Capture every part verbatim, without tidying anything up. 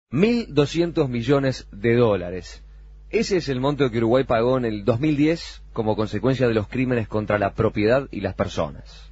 mil doscientos millones de dólares. Ese es el monto que Uruguay pagó en el dos mil diez como consecuencia de los crímenes contra la propiedad y las personas.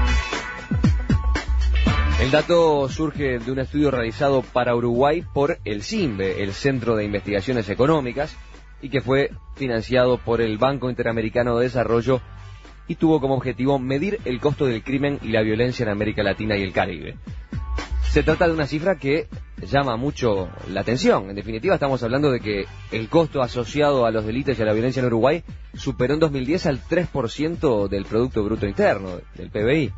El dato surge de un estudio realizado para Uruguay por el CIMBE, el Centro de Investigaciones Económicas, y que fue financiado por el Banco Interamericano de Desarrollo y tuvo como objetivo medir el costo del crimen y la violencia en América Latina y el Caribe. Se trata de una cifra que llama mucho la atención. En definitiva, estamos hablando de que el costo asociado a los delitos y a la violencia en Uruguay superó en dos mil diez al tres por ciento del Producto Bruto Interno, del P B I.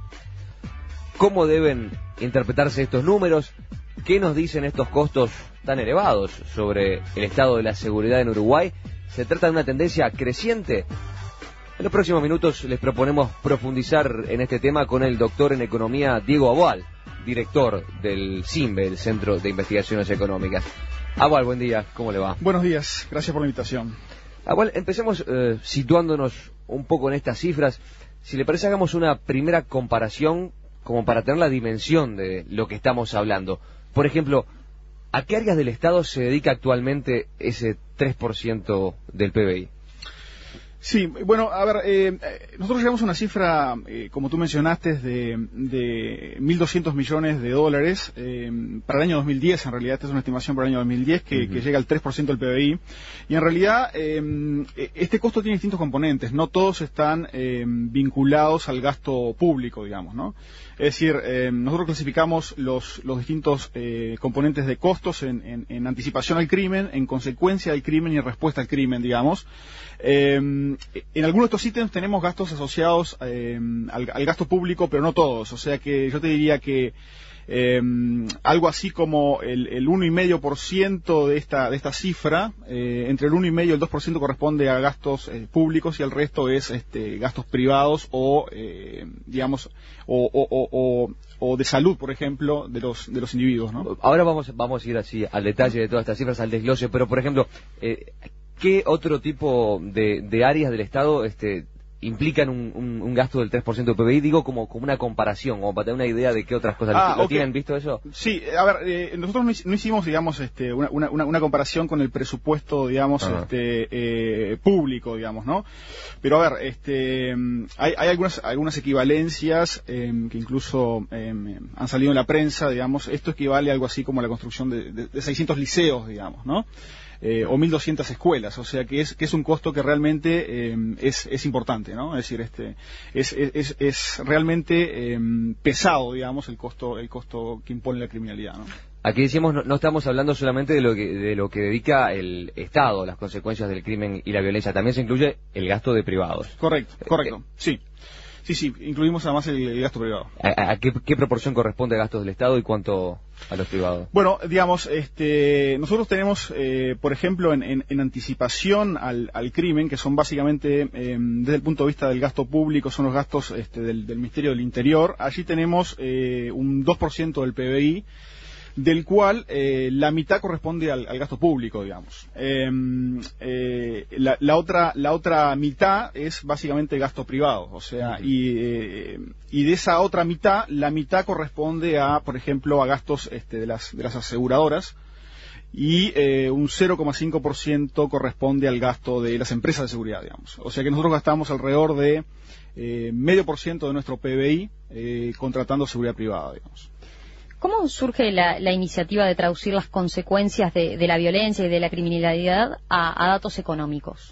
¿Cómo deben interpretarse estos números? ¿Qué nos dicen estos costos tan elevados sobre el estado de la seguridad en Uruguay? ¿Se trata de una tendencia creciente? En los próximos minutos les proponemos profundizar en este tema con el doctor en Economía Diego Aboal, director del CIMBE, el Centro de Investigaciones Económicas. Aboal, buen día, ¿cómo le va? Buenos días, gracias por la invitación. Aboal, empecemos eh, situándonos un poco en estas cifras. Si le parece, hagamos una primera comparación como para tener la dimensión de lo que estamos hablando. Por ejemplo, ¿a qué áreas del Estado se dedica actualmente ese tres por ciento del P B I? Sí, bueno, a ver, eh, nosotros llegamos a una cifra, eh, como tú mencionaste, de, de mil doscientos millones de dólares eh, para el año dos mil diez. En realidad, esta es una estimación para el año dos mil diez que, uh-huh. que llega al tres por ciento del P B I. Y en realidad, eh, este costo tiene distintos componentes. No todos están eh, vinculados al gasto público, digamos, ¿no? Es decir, eh, nosotros clasificamos los, los distintos eh, componentes de costos en, en, en anticipación al crimen, en consecuencia al crimen y en respuesta al crimen, digamos. Eh, en algunos de estos ítems tenemos gastos asociados eh, al, al gasto público, pero no todos. O sea que yo te diría que eh, algo así como el, el uno coma cinco por ciento de esta de esta cifra, eh, entre el uno coma cinco y el dos por ciento corresponde a gastos eh, públicos y el resto es este, gastos privados o, eh, digamos, o, o, o, o, o de salud, por ejemplo, de los de los individuos, ¿no? Ahora vamos vamos a ir así al detalle de todas estas cifras, al desglose, pero por ejemplo, eh, ¿qué otro tipo de, de áreas del Estado este, implican un, un, un gasto del tres por ciento del P B I? Digo como, como una comparación, como para tener una idea de qué otras cosas. Ah, ¿Lo okay. tienen visto eso? Sí, a ver, eh, nosotros no hicimos, digamos, este, una, una, una comparación con el presupuesto, digamos, uh-huh. este, eh, público, digamos, ¿no? Pero a ver, este, hay, hay algunas, algunas equivalencias eh, que incluso eh, han salido en la prensa, digamos. Esto equivale a algo así como la construcción de, de, de seiscientos liceos, digamos, ¿no? Eh, o mil doscientas escuelas, o sea que es que es un costo que realmente eh, es es importante, ¿no? Es decir, este es es es realmente eh, pesado, digamos, el costo el costo que impone la criminalidad, ¿no? Aquí decimos no, no estamos hablando solamente de lo que de lo que dedica el Estado, las consecuencias del crimen y la violencia, también se incluye el gasto de privados. Correcto, correcto, eh, sí. Sí, sí, incluimos además el, el gasto privado. ¿A, a qué, qué proporción corresponde a gastos del Estado y cuánto a los privados? Bueno, digamos, este, nosotros tenemos, eh, por ejemplo, en, en, en anticipación al, al crimen, que son básicamente, eh, desde el punto de vista del gasto público, son los gastos este, del, del Ministerio del Interior. Allí tenemos eh, un dos por ciento del P B I, del cual eh, la mitad corresponde al, al gasto público, digamos. Eh, eh, la, la otra la otra mitad es básicamente gasto privado, o sea, uh-huh. y, eh, y de esa otra mitad, la mitad corresponde a, por ejemplo, a gastos este, de las de las aseguradoras, y eh, un cero coma cinco por ciento corresponde al gasto de las empresas de seguridad, digamos. O sea que nosotros gastamos alrededor de eh, medio por ciento de nuestro P B I eh, contratando seguridad privada, digamos. ¿Cómo surge la, la iniciativa de traducir las consecuencias de, de la violencia y de la criminalidad a, a datos económicos?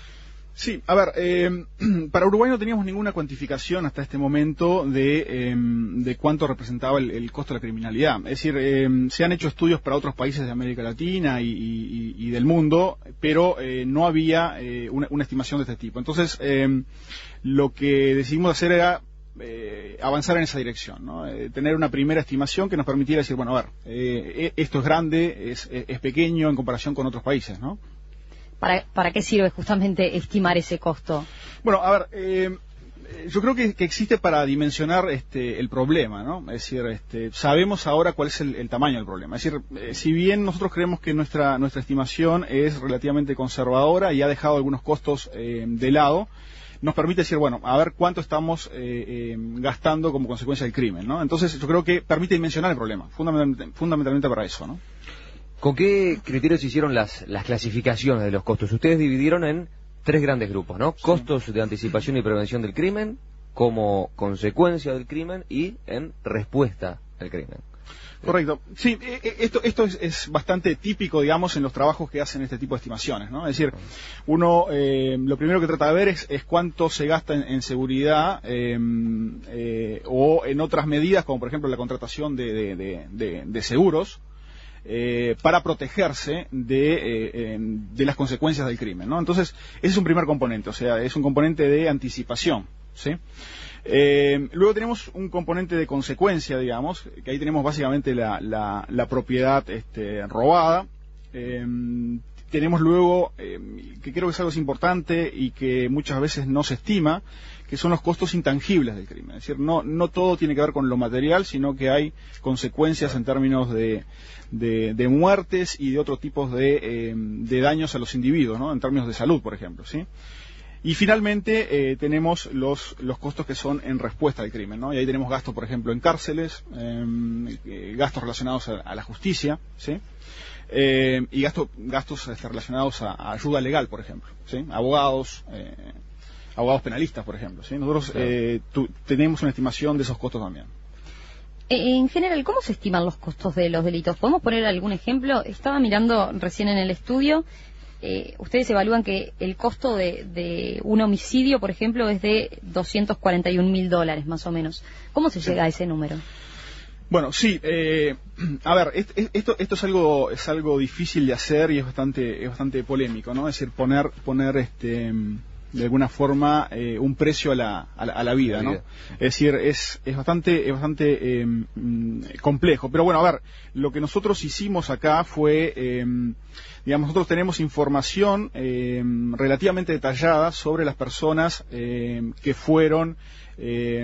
Sí, a ver, eh, para Uruguay no teníamos ninguna cuantificación hasta este momento de, eh, de cuánto representaba el, el costo de la criminalidad. Es decir, eh, se han hecho estudios para otros países de América Latina y, y, y del mundo, pero eh, no había eh, una, una estimación de este tipo. Entonces, eh, lo que decidimos hacer era Eh, avanzar en esa dirección, ¿no? Eh, tener una primera estimación que nos permitiera decir, bueno, a ver, eh, esto es grande, es, es pequeño en comparación con otros países, ¿no? ¿Para, para qué sirve justamente estimar ese costo? Bueno, a ver, eh, yo creo que, que existe para dimensionar este, el problema, ¿no? Es decir, este, sabemos ahora cuál es el, el tamaño del problema. Es decir, eh, si bien nosotros creemos que nuestra nuestra estimación es relativamente conservadora y ha dejado algunos costos eh, de lado, nos permite decir, bueno, a ver cuánto estamos eh, eh, gastando como consecuencia del crimen, ¿no? Entonces, yo creo que permite dimensionar el problema, fundamentalmente, fundamentalmente para eso, ¿no? ¿Con qué criterios hicieron las, las clasificaciones de los costos? Ustedes dividieron en tres grandes grupos, ¿no? Sí. Costos de anticipación y prevención del crimen, como consecuencia del crimen y en respuesta al crimen. Correcto. Sí, esto, esto es, es bastante típico, digamos, en los trabajos que hacen este tipo de estimaciones, ¿no? Es decir, uno, eh, lo primero que trata de ver es, es cuánto se gasta en, en seguridad eh, eh, o en otras medidas, como por ejemplo la contratación de, de, de, de, de seguros, eh, para protegerse de, eh, de las consecuencias del crimen, ¿no? Entonces, ese es un primer componente, o sea, es un componente de anticipación, ¿sí? Eh, luego tenemos un componente de consecuencia, digamos, que ahí tenemos básicamente la, la, la propiedad este, robada. Eh, tenemos luego, eh, que creo que es algo importante y que muchas veces no se estima, que son los costos intangibles del crimen. Es decir, no, no todo tiene que ver con lo material, sino que hay consecuencias en términos de, de, de muertes y de otros tipos de, eh, de daños a los individuos, ¿no? En términos de salud, por ejemplo, ¿sí? Y finalmente eh, tenemos los, los costos que son en respuesta al crimen, ¿no? Y ahí tenemos gastos, por ejemplo, en cárceles, eh, gastos relacionados a, a la justicia, ¿sí? Eh, y gasto, gastos este, relacionados a, a ayuda legal, por ejemplo, ¿sí? Abogados, eh, abogados penalistas, por ejemplo, ¿sí? Nosotros eh, tu, tenemos una estimación de esos costos también. En general, ¿cómo se estiman los costos de los delitos? ¿Podemos poner algún ejemplo? Estaba mirando recién en el estudio. Eh, ustedes evalúan que el costo de, de un homicidio, por ejemplo, es de doscientos cuarenta y un mil dólares, más o menos. ¿Cómo se llega a ese número? Bueno, sí, eh, a ver, esto, esto es algo es algo difícil de hacer y es bastante es bastante polémico, ¿no? Es decir, poner poner este de alguna forma eh, un precio a la, a la, a la vida, ¿no? Es decir, es, es bastante, es bastante eh, complejo. Pero bueno, a ver, lo que nosotros hicimos acá fue, eh, digamos, nosotros tenemos información eh, relativamente detallada sobre las personas eh, que fueron, eh,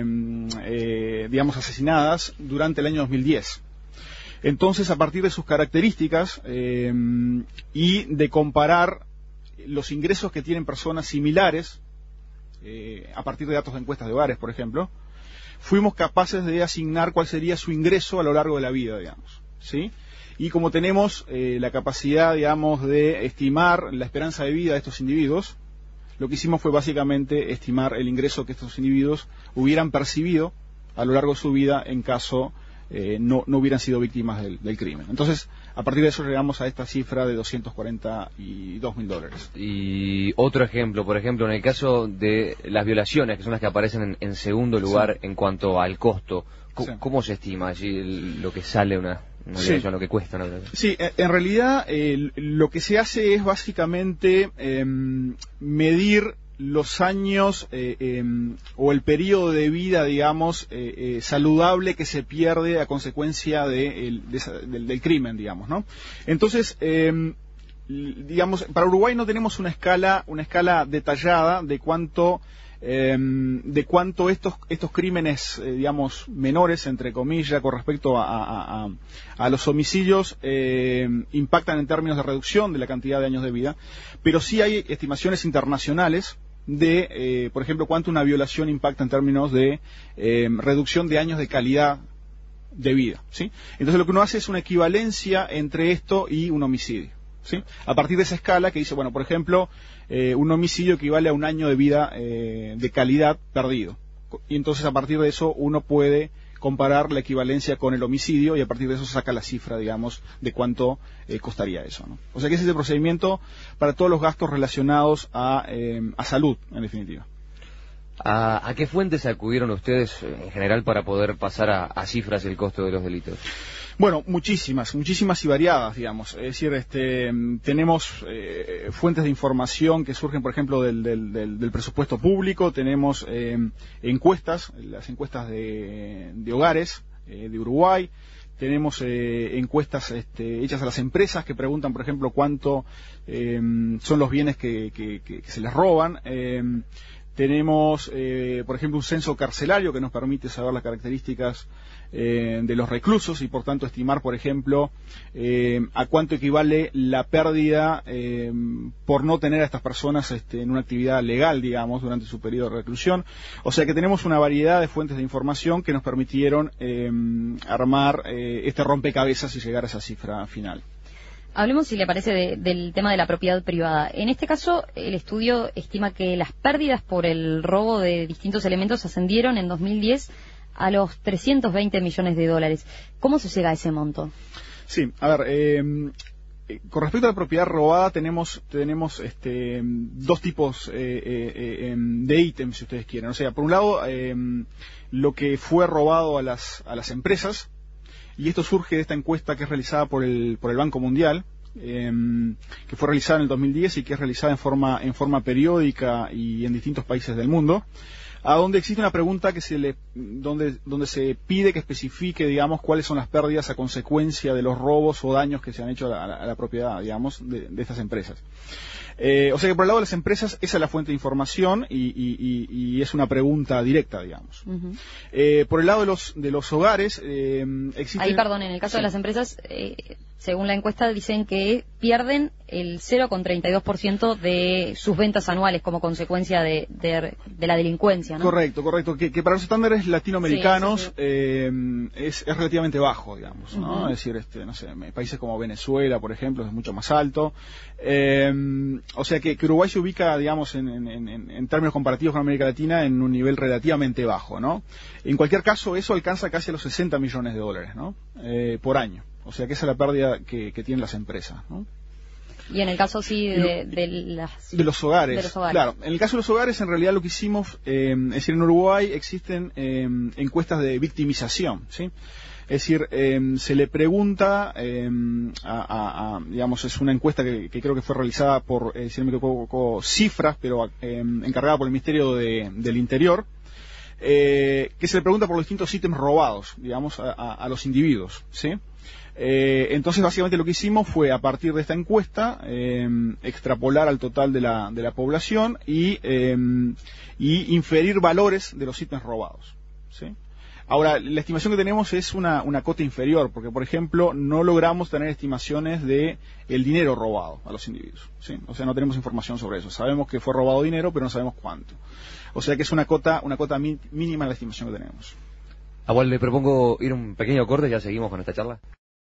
eh, digamos, asesinadas durante el año dos mil diez. Entonces, a partir de sus características eh, y de comparar los ingresos que tienen personas similares, eh, a partir de datos de encuestas de hogares, por ejemplo, fuimos capaces de asignar cuál sería su ingreso a lo largo de la vida, digamos, ¿sí? Y como tenemos eh, la capacidad, digamos, de estimar la esperanza de vida de estos individuos, lo que hicimos fue básicamente estimar el ingreso que estos individuos hubieran percibido a lo largo de su vida en caso eh, no, no hubieran sido víctimas del, del crimen. Entonces, a partir de eso llegamos a esta cifra de doscientos cuarenta y dos mil dólares. Y otro ejemplo, por ejemplo, en el caso de las violaciones, que son las que aparecen en, en segundo lugar sí. En cuanto al costo, ¿cómo, sí. ¿cómo se estima allí lo que sale una, una violación, sí. lo que cuesta una violación? Sí, en realidad eh, lo que se hace es básicamente eh, medir los años eh, eh, o el periodo de vida, digamos, eh, eh, saludable que se pierde a consecuencia de, el, de esa, del, del crimen, digamos, ¿no? Entonces, eh, digamos, para Uruguay no tenemos una escala, una escala detallada de cuánto, eh, de cuánto estos, estos crímenes, eh, digamos, menores, entre comillas, con respecto a, a, a, a los homicidios, eh, impactan en términos de reducción de la cantidad de años de vida, pero sí hay estimaciones internacionales de, eh, por ejemplo, cuánto una violación impacta en términos de eh, reducción de años de calidad de vida, ¿sí? Entonces lo que uno hace es una equivalencia entre esto y un homicidio, ¿sí? A partir de esa escala que dice, bueno, por ejemplo, eh, un homicidio equivale a un año de vida eh, de calidad perdido. Y entonces a partir de eso uno puede comparar la equivalencia con el homicidio y a partir de eso saca la cifra, digamos, de cuánto eh, costaría eso, ¿no? O sea que ese es el procedimiento para todos los gastos relacionados a, eh, a salud, en definitiva. ¿A, ¿A qué fuentes acudieron ustedes en general para poder pasar a, a cifras el costo de los delitos? Bueno, muchísimas, muchísimas y variadas, digamos. Es decir, este, tenemos eh, fuentes de información que surgen, por ejemplo, del, del, del, del presupuesto público. Tenemos eh, encuestas, las encuestas de, de hogares eh, de Uruguay. Tenemos eh, encuestas este, hechas a las empresas que preguntan, por ejemplo, cuánto eh, son los bienes que, que, que, que se les roban. Eh, Tenemos, eh, por ejemplo, un censo carcelario que nos permite saber las características eh, de los reclusos y, por tanto, estimar, por ejemplo, eh, a cuánto equivale la pérdida eh, por no tener a estas personas este, en una actividad legal, digamos, durante su periodo de reclusión. O sea que tenemos una variedad de fuentes de información que nos permitieron eh, armar eh, este rompecabezas y llegar a esa cifra final. Hablemos, si le parece, de, del tema de la propiedad privada. En este caso, el estudio estima que las pérdidas por el robo de distintos elementos ascendieron en dos mil diez a los trescientos veinte millones de dólares. ¿Cómo se llega a ese monto? Sí, a ver, eh, con respecto a la propiedad robada tenemos tenemos este, dos tipos eh, eh, de ítems, si ustedes quieren. O sea, por un lado, eh, lo que fue robado a las a las empresas. Y esto surge de esta encuesta que es realizada por el por el Banco Mundial, eh, que fue realizada en el dos mil diez y que es realizada en forma en forma periódica y en distintos países del mundo, a donde existe una pregunta que se le donde donde se pide que especifique, digamos, cuáles son las pérdidas a consecuencia de los robos o daños que se han hecho a la, a la propiedad, digamos, de, de estas empresas. Eh, o sea que por el lado de las empresas esa es la fuente de información y, y, y, y es una pregunta directa, digamos. Uh-huh. Eh, por el lado de los de los hogares eh, existen... Ahí, perdón, en el caso sí. de las empresas, eh, según la encuesta dicen que pierden el cero coma treinta y dos por ciento de sus ventas anuales como consecuencia de, de, de la delincuencia, ¿no? Correcto, correcto. Que, que para los estándares latinoamericanos sí, sí, sí. Eh, es, es relativamente bajo, digamos, ¿no? Uh-huh. Es decir, este, no sé, países como Venezuela, por ejemplo, es mucho más alto. Eh, O sea que, que Uruguay se ubica, digamos, en, en, en, en términos comparativos con América Latina en un nivel relativamente bajo, ¿no? En cualquier caso, eso alcanza casi a los sesenta millones de dólares, ¿no? Eh, por año. O sea que esa es la pérdida que, que tienen las empresas, ¿no? Y en el caso, sí, de, de, las, de, los hogares, de los hogares. Claro, en el caso de los hogares, en realidad lo que hicimos, eh, es decir, en Uruguay existen eh, encuestas de victimización, ¿sí? Es decir, eh, se le pregunta, eh, a, a, a, digamos, es una encuesta que, que creo que fue realizada por, eh, si no me equivoco, Cifras, pero eh, encargada por el Ministerio de, del Interior, eh, que se le pregunta por los distintos ítems robados, digamos, a, a, a los individuos, ¿sí? Eh, entonces, básicamente lo que hicimos fue, a partir de esta encuesta, eh, extrapolar al total de la, de la población y, eh, y inferir valores de los ítems robados, ¿sí? Ahora, la estimación que tenemos es una, una cota inferior, porque, por ejemplo, no logramos tener estimaciones de el dinero robado a los individuos, ¿sí? O sea, no tenemos información sobre eso. Sabemos que fue robado dinero, pero no sabemos cuánto. O sea que es una cota, una cota mínima en la estimación que tenemos. Abual, le propongo ir un pequeño corte y ya seguimos con esta charla.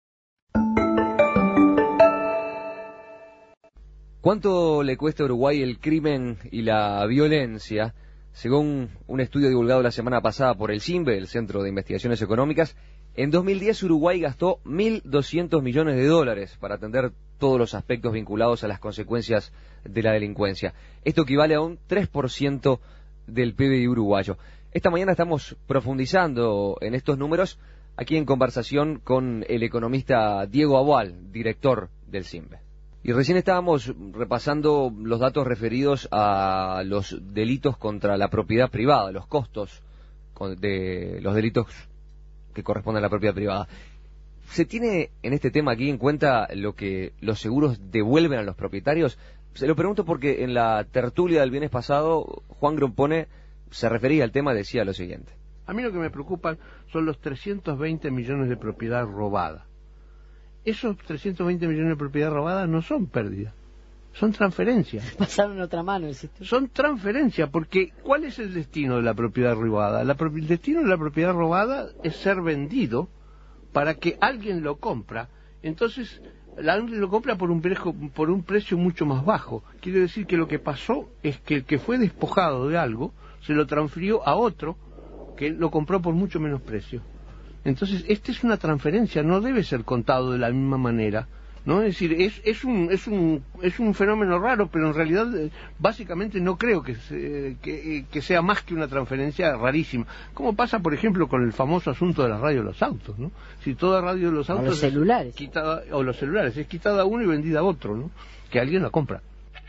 ¿Cuánto le cuesta a Uruguay el crimen y la violencia? Según un estudio divulgado la semana pasada por el CIMBE, el Centro de Investigaciones Económicas, en dos mil diez Uruguay gastó mil doscientos millones de dólares para atender todos los aspectos vinculados a las consecuencias de la delincuencia. Esto equivale a un tres por ciento del P B I uruguayo. Esta mañana estamos profundizando en estos números aquí en conversación con el economista Diego Abual, director del CIMBE. Y recién estábamos repasando los datos referidos a los delitos contra la propiedad privada, los costos de los delitos que corresponden a la propiedad privada. ¿Se tiene en este tema aquí en cuenta lo que los seguros devuelven a los propietarios? Se lo pregunto porque en la tertulia del viernes pasado, Juan Grompone se refería al tema y decía lo siguiente. A mí lo que me preocupan son los trescientos veinte millones de propiedad robada. Esos trescientos veinte millones de propiedad robada no son pérdidas, son transferencias. Pasaron otra mano, ¿existe? Son transferencias, porque ¿cuál es el destino de la propiedad robada? La, el destino de la propiedad robada es ser vendido para que alguien lo compra. Entonces, alguien lo compra por un precio, por un precio mucho más bajo. Quiere decir que lo que pasó es que el que fue despojado de algo se lo transfirió a otro que lo compró por mucho menos precio. Entonces, esta es una transferencia, no debe ser contado de la misma manera, ¿no? Es decir, es, es, un, es, un, es un fenómeno raro, pero en realidad, básicamente, no creo que, se, que, que sea más que una transferencia rarísima. Como pasa, por ejemplo, con el famoso asunto de la radio de los autos, ¿no? Si toda radio de los autos... O los celulares. Es quitada, o los celulares, es quitada a uno y vendida a otro, ¿no? Que alguien la compra.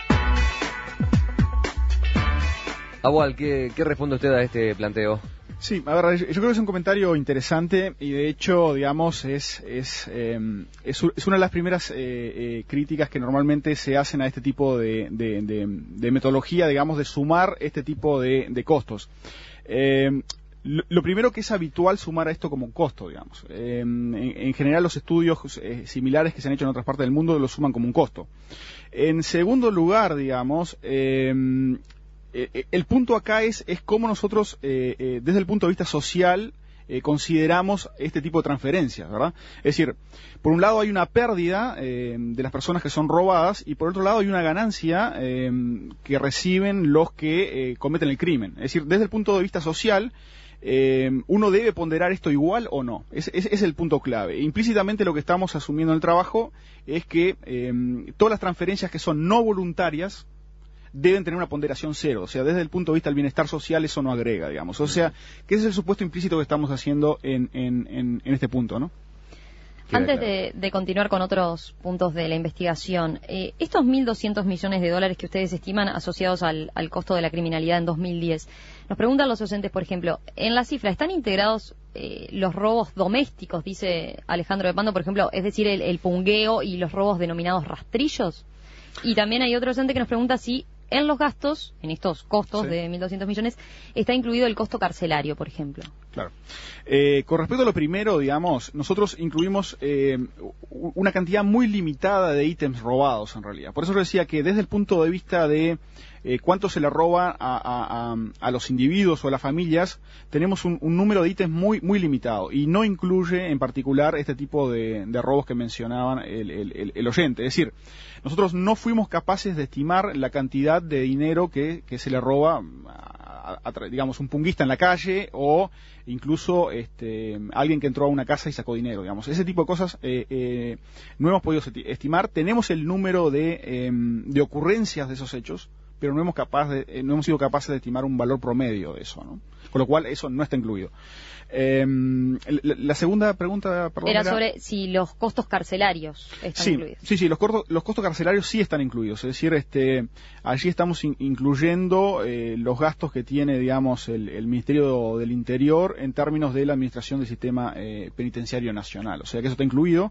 Abual, ¿qué, qué responde usted a este planteo? Sí, a ver, yo creo que es un comentario interesante y de hecho, digamos, es es eh, es, es una de las primeras eh, eh, críticas que normalmente se hacen a este tipo de, de, de, de metodología, digamos, de sumar este tipo de, de costos. Eh, lo, lo primero que es habitual sumar a esto como un costo, digamos. Eh, en, en general los estudios eh, similares que se han hecho en otras partes del mundo lo suman como un costo. En segundo lugar, digamos, eh, Eh, el punto acá es, es cómo nosotros, eh, eh, desde el punto de vista social, eh, consideramos este tipo de transferencias, ¿verdad? Es decir, por un lado hay una pérdida eh, de las personas que son robadas y por otro lado hay una ganancia eh, que reciben los que eh, cometen el crimen. Es decir, desde el punto de vista social, Eh, uno debe ponderar esto igual o no. Ese es, es el punto clave. Implícitamente lo que estamos asumiendo en el trabajo es que eh, todas las transferencias que son no voluntarias deben tener una ponderación cero. O sea, desde el punto de vista del bienestar social eso no agrega, digamos. O sea, que ese es el supuesto implícito que estamos haciendo en, en, en, en este punto, ¿no? Antes de, de continuar con otros puntos de la investigación, eh, estos mil doscientos millones de dólares que ustedes estiman asociados al, al costo de la criminalidad en dos mil diez, nos preguntan los docentes, por ejemplo, en la cifra, ¿están integrados eh, los robos domésticos, dice Alejandro de Pando, por ejemplo, es decir, el, el pungueo y los robos denominados rastrillos? Y también hay otro docente que nos pregunta si en los gastos, en estos costos sí. de mil doscientos millones, está incluido el costo carcelario, por ejemplo. Claro. Eh, con respecto a lo primero, digamos, nosotros incluimos eh, una cantidad muy limitada de ítems robados, en realidad. Por eso decía que desde el punto de vista de eh, cuánto se le roba a, a, a, a los individuos o a las familias, tenemos un, un número de ítems muy muy limitado y no incluye en particular este tipo de, de robos que mencionaban el, el, el oyente. Es decir, nosotros no fuimos capaces de estimar la cantidad de dinero que, que se le roba a, a, a, digamos, un punguista en la calle o incluso este, alguien que entró a una casa y sacó dinero, digamos. Ese tipo de cosas eh, eh, no hemos podido estimar. Tenemos el número de, eh, de ocurrencias de esos hechos, pero no hemos, capaz de, eh, no hemos sido capaces de estimar un valor promedio de eso, ¿no? Con lo cual, eso no está incluido. Eh, la, la segunda pregunta, perdón, era, era sobre si los costos carcelarios están sí, incluidos. Sí, sí, los costos, los costos carcelarios sí están incluidos. Es decir, este, allí estamos in, incluyendo eh, los gastos que tiene, digamos, el, el Ministerio del Interior en términos de la administración del sistema eh, penitenciario nacional. O sea que eso está incluido.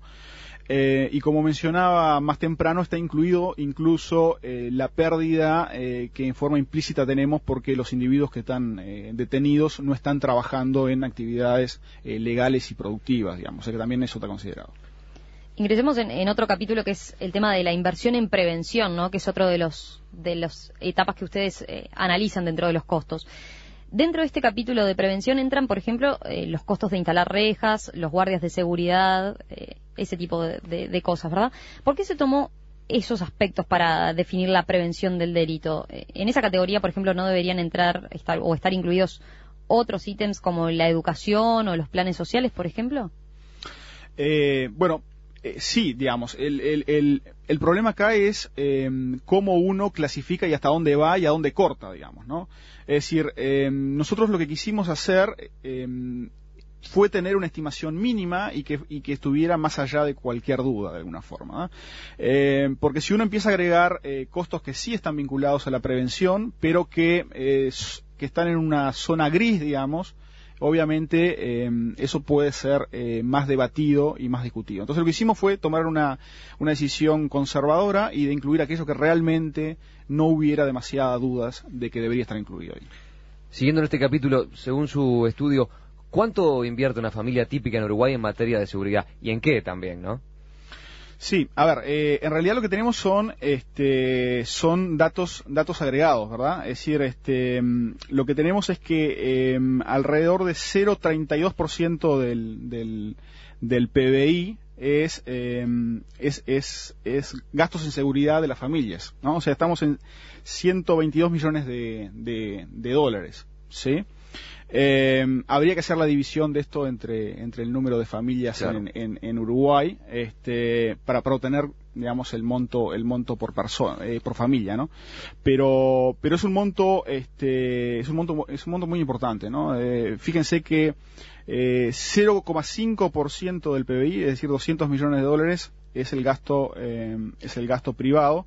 Eh, y como mencionaba más temprano, está incluido incluso eh, la pérdida eh, que en forma implícita tenemos porque los individuos que están eh, detenidos no están trabajando en actividades eh, legales y productivas, digamos. O sea que también eso está considerado. Ingresemos en, en otro capítulo que es el tema de la inversión en prevención, ¿no? Que es otro de los de las etapas que ustedes eh, analizan dentro de los costos. Dentro de este capítulo de prevención entran, por ejemplo, eh, los costos de instalar rejas, los guardias de seguridad, eh, ese tipo de, de, de cosas, ¿verdad? ¿Por qué se tomó esos aspectos para definir la prevención del delito? Eh, en esa categoría, por ejemplo, no deberían entrar estar, o estar incluidos otros ítems como la educación o los planes sociales, por ejemplo. Eh, bueno, eh, sí, digamos, el, el, el, el problema acá es eh, cómo uno clasifica y hasta dónde va y a dónde corta, digamos, ¿no? Es decir, eh, nosotros lo que quisimos hacer eh, fue tener una estimación mínima y que, y que estuviera más allá de cualquier duda, de alguna forma, ¿eh? Eh, porque si uno empieza a agregar eh, costos que sí están vinculados a la prevención, pero que, eh, que están en una zona gris, digamos, obviamente eh, eso puede ser eh, más debatido y más discutido. Entonces lo que hicimos fue tomar una, una decisión conservadora y de incluir aquello que realmente no hubiera demasiadas dudas de que debería estar incluido ahí. Siguiendo en este capítulo, según su estudio, ¿cuánto invierte una familia típica en Uruguay en materia de seguridad? ¿Y en qué también, no? Sí, a ver, eh, en realidad lo que tenemos son este, son datos datos agregados, ¿verdad? Es decir, este, lo que tenemos es que eh, alrededor de cero coma treinta y dos por ciento del, del, del P B I es, eh, es, es, es gastos en seguridad de las familias, ¿no? O sea, estamos en ciento veintidós millones de, de, de dólares, ¿sí? Eh, habría que hacer la división de esto entre, entre el número de familias claro. en, en, en Uruguay, este, para, para obtener, digamos, el monto, el monto por persona, eh, por familia, ¿no? Pero, pero es un monto, este, es un monto, es un monto muy importante, ¿no? Eh, fíjense que eh, cero coma cinco por ciento del P B I, es decir, doscientos millones de dólares, es el gasto, eh, es el gasto privado.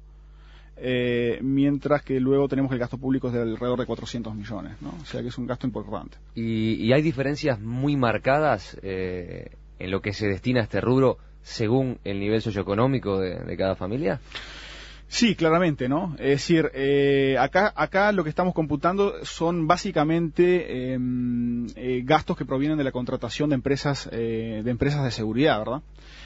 Eh, mientras que luego tenemos el gasto público de alrededor de cuatrocientos millones, ¿no? O sea que es un gasto importante. ¿Y, y hay diferencias muy marcadas eh, en lo que se destina a este rubro según el nivel socioeconómico de, de cada familia? Sí, claramente, ¿no? Es decir, eh, acá, acá lo que estamos computando son básicamente eh, eh, gastos que provienen de la contratación de empresas, eh, de empresas de seguridad, ¿verdad?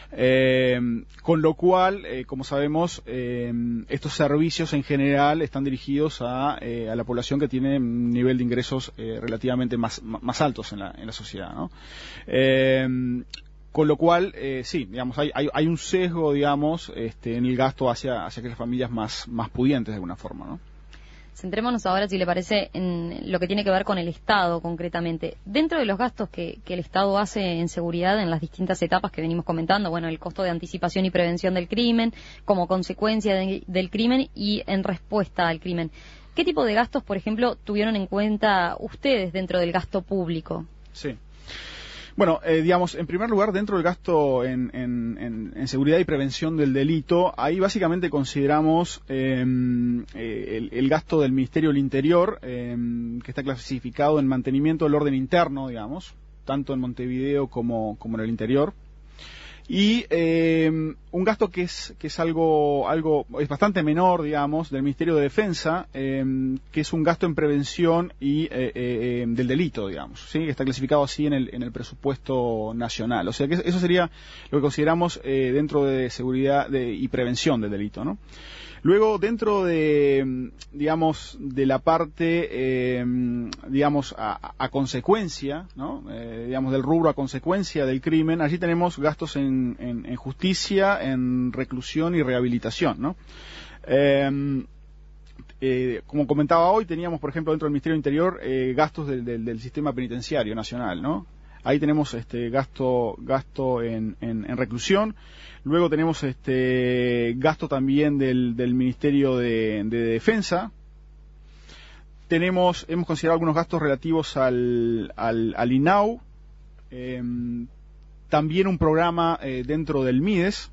Eh, con lo cual, eh, como sabemos, eh, estos servicios en general están dirigidos a, eh, a la población que tiene un nivel de ingresos eh, relativamente más, más altos en la, en la sociedad, ¿no? Eh, Con lo cual, eh, sí, digamos, hay, hay, hay un sesgo, digamos, este, en el gasto hacia, hacia aquellas familias más, más pudientes de alguna forma, ¿no? Centrémonos ahora, si le parece, en lo que tiene que ver con el Estado concretamente. Dentro de los gastos que, que el Estado hace en seguridad en las distintas etapas que venimos comentando, bueno, el costo de anticipación y prevención del crimen, como consecuencia de, del crimen y en respuesta al crimen. ¿Qué tipo de gastos, por ejemplo, tuvieron en cuenta ustedes dentro del gasto público? Sí. Bueno, eh, digamos, en primer lugar, dentro del gasto en, en, en, en seguridad y prevención del delito, ahí básicamente consideramos eh, eh, el, el gasto del Ministerio del Interior, eh, que está clasificado en mantenimiento del orden interno, digamos, tanto en Montevideo como, como en el interior. Y eh, un gasto que es que es algo algo es bastante menor, digamos, del Ministerio de Defensa, eh, que es un gasto en prevención y eh, eh, del delito, digamos, sí, que está clasificado así en el en el presupuesto nacional. O sea que eso sería lo que consideramos eh, dentro de seguridad de, y prevención del delito, ¿no? Luego, dentro de, digamos, de la parte, eh, digamos, a, a consecuencia, ¿no? Eh, digamos, del rubro a consecuencia del crimen, allí tenemos gastos en, en, en justicia, en reclusión y rehabilitación, ¿no? Eh, eh, como comentaba hoy, teníamos, por ejemplo, dentro del Ministerio del Interior, eh, gastos del, del, del sistema penitenciario nacional, ¿no? Ahí tenemos este gasto gasto en, en, en reclusión. Luego tenemos este gasto también del, del Ministerio de, de Defensa. Tenemos hemos considerado algunos gastos relativos al al, al I N A U. Eh, también un programa eh, dentro del MIDES.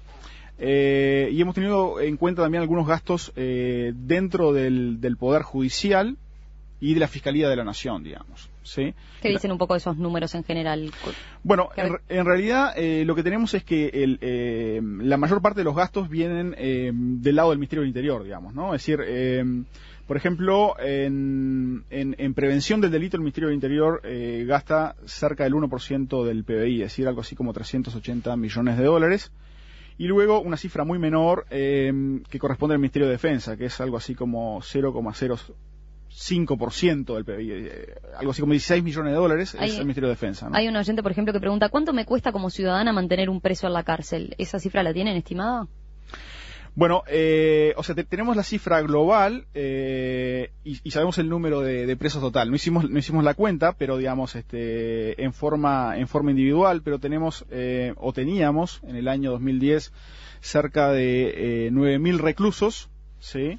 Eh, y hemos tenido en cuenta también algunos gastos eh, dentro del, del Poder Judicial y de la Fiscalía de la Nación, digamos. ¿Sí? ¿Qué dicen un poco esos números en general? Bueno, en, en realidad eh, lo que tenemos es que el, eh, la mayor parte de los gastos vienen eh, del lado del Ministerio del Interior, digamos, ¿no? Es decir, eh, por ejemplo, en, en, en prevención del delito el Ministerio del Interior eh, gasta cerca del uno por ciento del P B I, es decir, algo así como trescientos ochenta millones de dólares. Y luego una cifra muy menor eh, que corresponde al Ministerio de Defensa, que es algo así como cero coma cero cinco por ciento del P B I, eh, algo así como dieciséis millones de dólares, hay, es el Ministerio de Defensa, ¿no? Hay un oyente, por ejemplo, que pregunta, ¿cuánto me cuesta como ciudadana mantener un preso en la cárcel? ¿Esa cifra la tienen estimada? Bueno, eh, o sea, te, tenemos la cifra global eh, y, y sabemos el número de, de presos total. No hicimos no hicimos la cuenta, pero digamos, este, en forma en forma individual, pero tenemos eh, o teníamos en el año dos mil diez cerca de eh, nueve mil reclusos, ¿sí?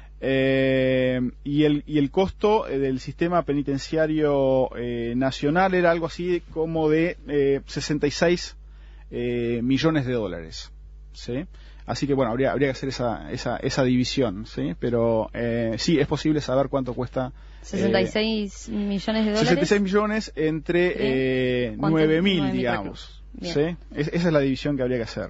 Eh, y el y el costo eh, del sistema penitenciario eh, nacional era algo así como de eh, sesenta y seis eh, millones de dólares, ¿sí? Así que bueno, habría habría que hacer esa esa esa división, ¿sí? Pero eh, sí es posible saber cuánto cuesta sesenta y seis eh, millones de dólares. sesenta y seis millones entre eh, nueve mil, digamos, ¿sí? Es, esa es la división que habría que hacer.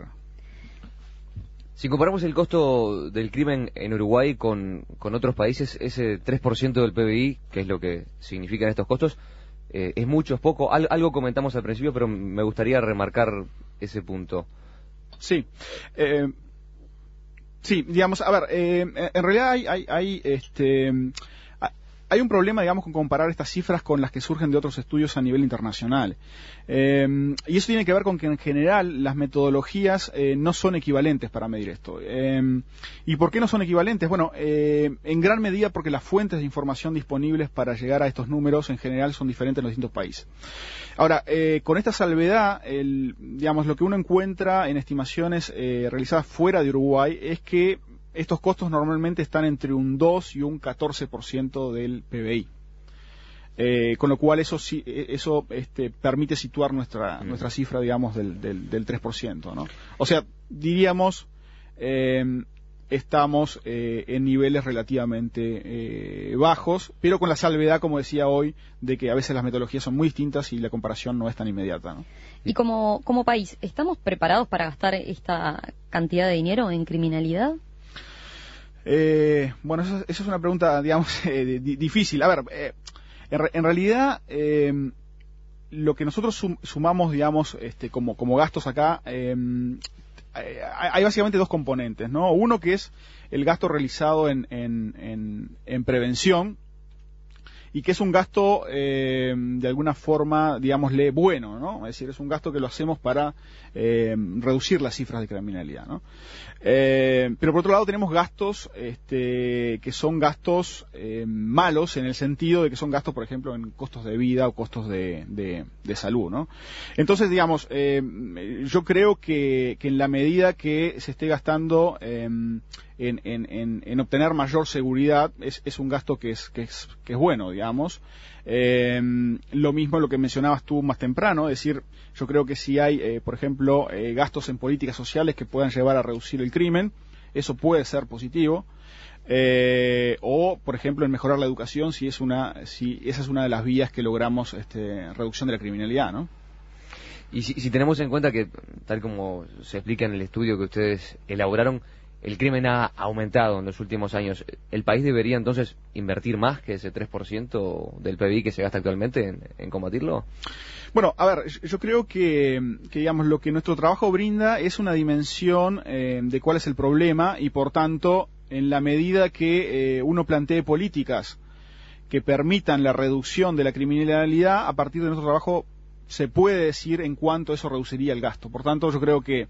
Si comparamos el costo del crimen en Uruguay con, con otros países, ese tres por ciento del P B I, que es lo que significan estos costos, eh, es mucho, es poco. Al, algo comentamos al principio, pero me gustaría remarcar ese punto. Sí. Eh, sí, digamos, a ver, eh, en realidad hay, hay, hay este... Hay un problema, digamos, con comparar estas cifras con las que surgen de otros estudios a nivel internacional. Eh, y eso tiene que ver con que, en general, las metodologías eh, no son equivalentes para medir esto. Eh, ¿Y por qué no son equivalentes? Bueno, eh, en gran medida porque las fuentes de información disponibles para llegar a estos números, en general, son diferentes en los distintos países. Ahora, eh, con esta salvedad, el, digamos, lo que uno encuentra en estimaciones eh, realizadas fuera de Uruguay es que estos costos normalmente están entre un dos y un catorce por ciento del P B I. Eh, con lo cual eso sí, eso este, permite situar nuestra mm. nuestra cifra, digamos, del, del, del tres por ciento, ¿no? O sea, diríamos, eh, estamos eh, en niveles relativamente eh, bajos, pero con la salvedad, como decía hoy, de que a veces las metodologías son muy distintas y la comparación no es tan inmediata, ¿no? Y como, como país, ¿estamos preparados para gastar esta cantidad de dinero en criminalidad? Eh, bueno, esa es una pregunta, digamos, eh, di, difícil. A ver, eh, en, en realidad, eh, lo que nosotros sum, sumamos, digamos, este, como, como gastos acá, eh, hay básicamente dos componentes, ¿no? Uno que es el gasto realizado en, en, en, en prevención, y que es un gasto, eh, de alguna forma, digámosle, bueno, ¿no? Es decir, es un gasto que lo hacemos para eh, reducir las cifras de criminalidad, ¿no? Eh, pero por otro lado tenemos gastos este, que son gastos eh, malos, en el sentido de que son gastos, por ejemplo, en costos de vida o costos de, de, de salud, ¿no? Entonces, digamos, eh, yo creo que, que en la medida que se esté gastando eh, en, en, en, en obtener mayor seguridad, es, es un gasto que es, que es, que es bueno, digamos. Eh, lo mismo lo que mencionabas tú más temprano, es decir, yo creo que si hay, eh, por ejemplo, eh, gastos en políticas sociales que puedan llevar a reducir el crimen, eso puede ser positivo. Eh, o, por ejemplo, en mejorar la educación, si es una, si esa es una de las vías que logramos este, reducción de la criminalidad, ¿no? Y si, si tenemos en cuenta que, tal como se explica en el estudio que ustedes elaboraron, el crimen ha aumentado en los últimos años, ¿el país debería entonces invertir más que ese tres por ciento del P B I que se gasta actualmente en, en combatirlo? Bueno, a ver, yo creo que, que, digamos, lo que nuestro trabajo brinda es una dimensión eh, de cuál es el problema, y por tanto, en la medida que eh, uno plantee políticas que permitan la reducción de la criminalidad, a partir de nuestro trabajo se puede decir en cuánto eso reduciría el gasto. Por tanto, yo creo que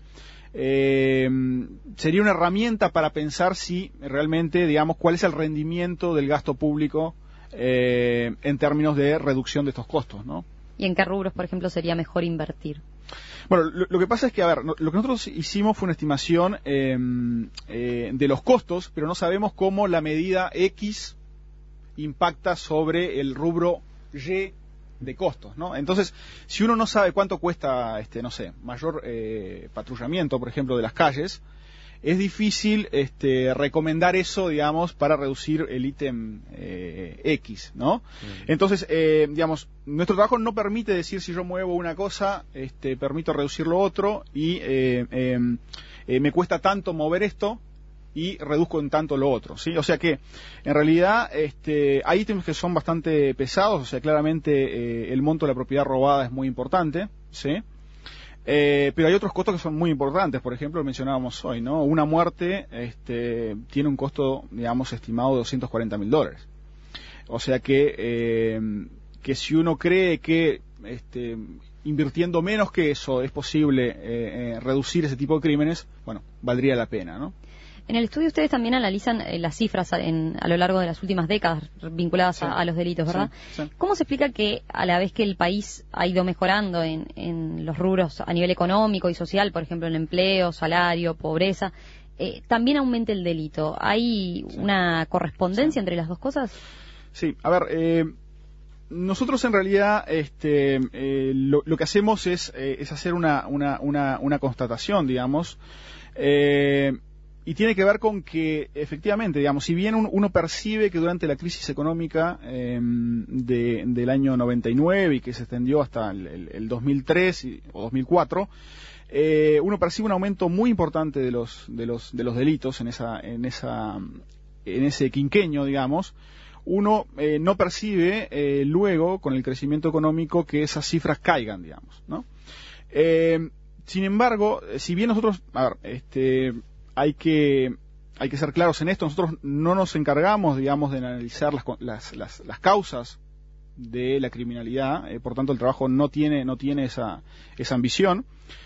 Eh, sería una herramienta para pensar si realmente, digamos, cuál es el rendimiento del gasto público eh, en términos de reducción de estos costos, ¿no? ¿Y en qué rubros, por ejemplo, sería mejor invertir? Bueno, lo, lo que pasa es que, a ver, no, lo que nosotros hicimos fue una estimación eh, eh, de los costos, pero no sabemos cómo la medida X impacta sobre el rubro Y de costos, ¿no? Entonces, si uno no sabe cuánto cuesta, este, no sé, mayor eh, patrullamiento, por ejemplo, de las calles, es difícil este, recomendar eso, digamos, para reducir el ítem eh, X, ¿no? Mm. Entonces, eh, digamos, nuestro trabajo no permite decir si yo muevo una cosa, este, permito reducir lo otro, y eh, eh, eh, me cuesta tanto mover esto, y reduzco en tanto lo otro, ¿sí? O sea que, en realidad, este, hay ítems que son bastante pesados, o sea, claramente eh, el monto de la propiedad robada es muy importante, ¿sí? Eh, pero hay otros costos que son muy importantes, por ejemplo, lo mencionábamos hoy, ¿no? Una muerte este, tiene un costo, digamos, estimado de doscientos cuarenta mil dólares. O sea que, eh, que si uno cree que este, invirtiendo menos que eso es posible eh, eh, reducir ese tipo de crímenes, bueno, valdría la pena, ¿no? En el estudio ustedes también analizan eh, las cifras en, a lo largo de las últimas décadas vinculadas sí. a, a los delitos, ¿verdad? Sí, sí. ¿Cómo se explica que a la vez que el país ha ido mejorando en, en los rubros a nivel económico y social, por ejemplo, en empleo, salario, pobreza, eh, también aumente el delito? ¿Hay sí. una correspondencia sí. entre las dos cosas? Sí, a ver, eh, nosotros en realidad este, eh, lo, lo que hacemos es, eh, es hacer una, una, una, una constatación, digamos, eh, y tiene que ver con que, efectivamente, digamos, si bien un, uno percibe que durante la crisis económica eh, de, del año noventa y nueve y que se extendió hasta el, el, el dos mil tres y, o dos mil cuatro, eh, uno percibe un aumento muy importante de los de los de los delitos en esa en esa en ese quinquenio, digamos. Uno eh, no percibe eh, luego, con el crecimiento económico, que esas cifras caigan, digamos, ¿no? Eh, sin embargo, si bien nosotros, a ver, este Hay que, hay que ser claros en esto. Nosotros no nos encargamos, digamos, de analizar las, las, las, las causas de la criminalidad, eh, por tanto el trabajo no tiene, no tiene esa, esa ambición.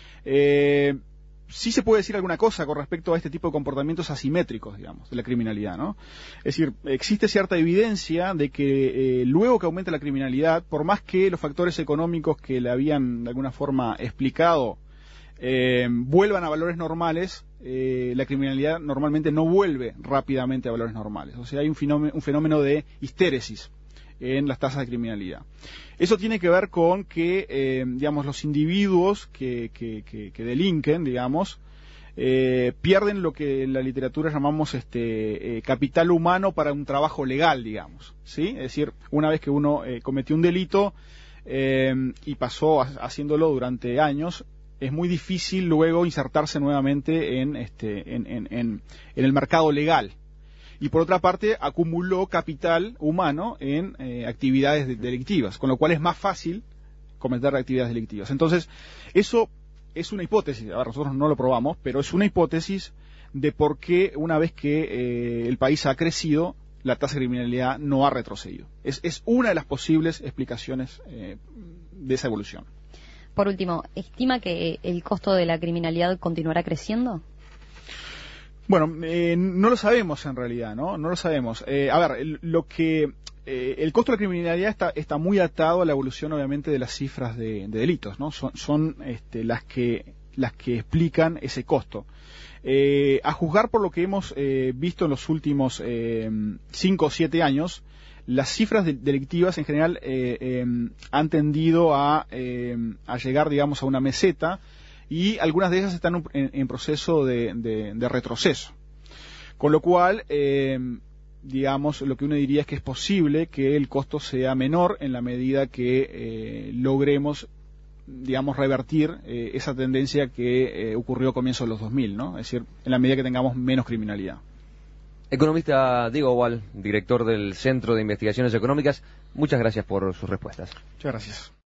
Eh, sí se puede decir alguna cosa con respecto a este tipo de comportamientos asimétricos, digamos, de la criminalidad, ¿no? Es decir, existe cierta evidencia de que eh, luego que aumenta la criminalidad, por más que los factores económicos que le habían de alguna forma explicado Eh, vuelvan a valores normales, eh, la criminalidad normalmente no vuelve rápidamente a valores normales. O sea, hay un fenómeno, un fenómeno de histéresis en las tasas de criminalidad. Eso tiene que ver con que, eh, digamos, los individuos que, que, que, que delinquen, digamos, eh, pierden lo que en la literatura llamamos este eh, capital humano para un trabajo legal, digamos, ¿sí? Es decir, una vez que uno eh, cometió un delito eh, y pasó a, haciéndolo durante años, es muy difícil luego insertarse nuevamente en, este, en, en, en, en el mercado legal. Y por otra parte, acumuló capital humano en eh, actividades de, delictivas, con lo cual es más fácil cometer actividades delictivas. Entonces, eso es una hipótesis, ahora nosotros no lo probamos, pero es una hipótesis de por qué una vez que eh, el país ha crecido, la tasa de criminalidad no ha retrocedido. Es, es una de las posibles explicaciones eh, de esa evolución. Por último, ¿estima que el costo de la criminalidad continuará creciendo? Bueno, eh, no lo sabemos en realidad, ¿no? No lo sabemos. Eh, a ver, lo que eh, el costo de la criminalidad está, está muy atado a la evolución, obviamente, de las cifras de, de delitos, ¿no? Son, son este, las que las que explican ese costo. Eh, a juzgar por lo que hemos eh, visto en los últimos eh, cinco o siete años, las cifras de, delictivas en general eh, eh, han tendido a, eh, a llegar, digamos, a una meseta, y algunas de ellas están en, en proceso de, de, de retroceso. Con lo cual, eh, digamos, lo que uno diría es que es posible que el costo sea menor en la medida que eh, logremos, digamos, revertir eh, esa tendencia que eh, ocurrió a comienzos de los dos mil, ¿no? Es decir, en la medida que tengamos menos criminalidad. Economista Diego Boal, director del Centro de Investigaciones Económicas, muchas gracias por sus respuestas. Muchas gracias.